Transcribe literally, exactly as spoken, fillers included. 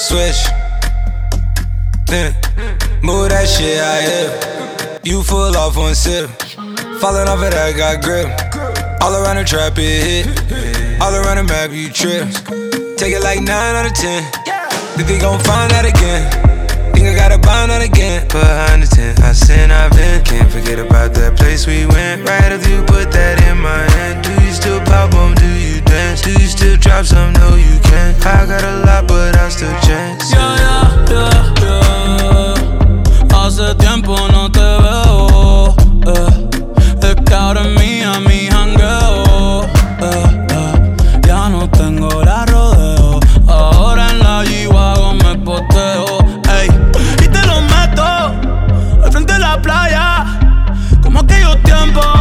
switch. Yeah. Move that shit out here. You full off one sip. Falling off of that, got grip. All around the trap, it hit. All around the map, you trip. Take it like nine out of ten. Think they gon' find that again. Think I gotta bind that again. Behind the tent, I sin, I've been. Can't forget about that place we went. Right after you put that in my hand. Do you still pop on? Do you dance? Do you still drop some? No, you can't. I got a lot, but I still chance. Yeah, yeah, yeah, yeah. Hace tiempo no te veo. Eh. Es que ahora es mía mi jangueo. Eh, eh. Ya no tengo la rodeo. Ahora en la G-Wagon me poteo. Ey. Y te lo meto al frente de la playa, como aquellos tiempos.